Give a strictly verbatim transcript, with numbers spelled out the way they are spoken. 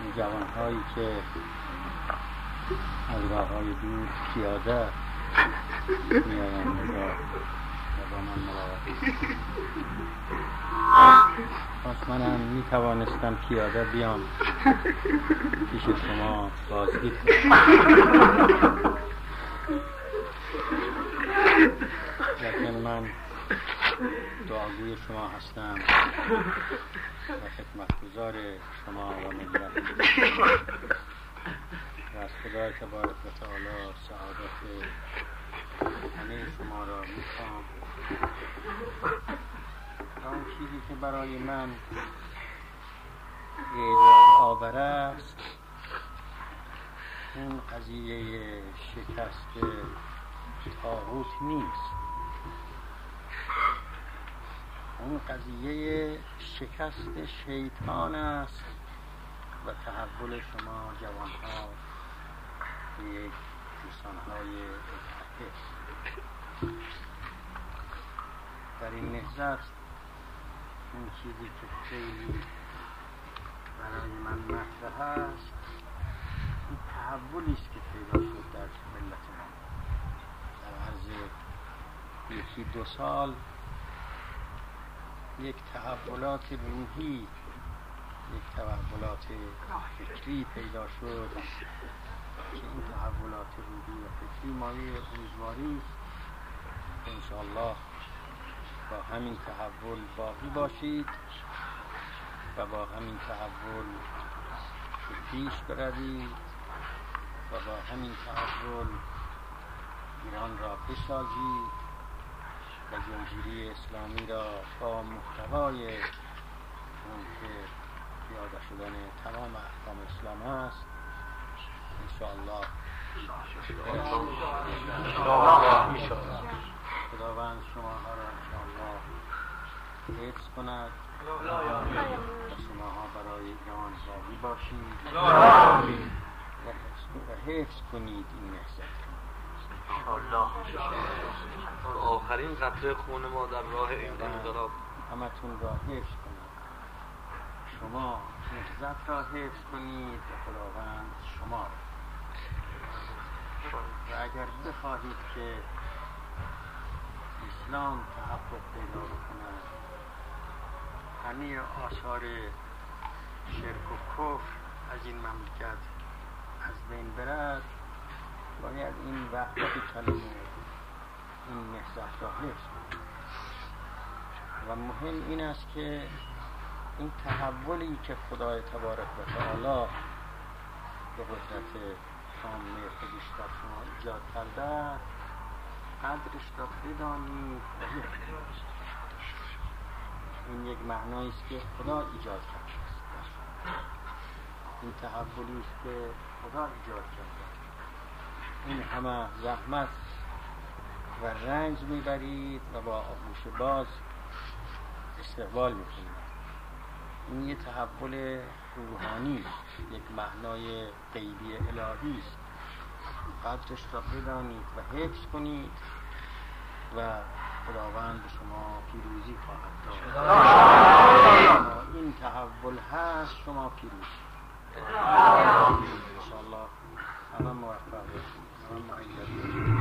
جوانهایی که از راههای دور پیاده میآیند و با من ملاقات پس منم می توانستم پیاده بیام پیش شما بازدید کنم، لیکن من دعاگوی شما هستم و خدمتگزار شما و ملت و از خدای تبارک و تعالی سعادت همه شما را میخوام. اون چیزی که برای من ایجاد آور است این قضیه شکست طاغوت نیست، اون قضیه شکست شیطان است و تحول شما جوانها به یک انسانهای متحد. در این نهضت اون چیزی که خیلی برای من مطرح است این تحولی است که پیدا شد در ملت ما در عرض یکی دو سال. یک تحولات روحی، یک تحولات فکری پیدا شد که این تحولات روحی و فکری مایه امیدواری است که انشاءالله با همین تحول باقی باشید و با همین تحول پیش بروید و با همین تحول ایران را بسازید و جمهوری اسلامی را با محتوای اون که پیاده شدن تمام احکام اسلام است انشاءالله خداوند شماها را انشاءالله حفظ کند و شماها برای ایران باقی باشید و حفظ کنید این نهضت. آخرین قطره خون ما در راه انقلاب همتون را حفظ کنید، شما نهضت را حفظ کنید و خداوند شما و اگر بخواهید که اسلام تحقق پیدا کند، همه آثار شرک و کفر از این مملکت از بین برد، باید این وحدت کلمه این نهضت را حفظ کنید. و مهم این است که این تحولی که خدای تبارک و تعالی به قدرت کامل خودش در شما ایجاد کرده قدرش را بدانید و حفظ کنید. این یک معنایی است که خدا ایجاد کرده است، این تحولی است که خدا ایجاد کرده. این همه زحمت و رنج میبرید و با آغوش باز استقبال میکنید. این یک تحول روحانی است، یک معنای غیبی الهی است. قدرش را بدانید و حفظ کنید و خداوند به شما پیروزی خواهد داد. این تحول هست، شما پیروزی انشاءالله. همه موفق باشید.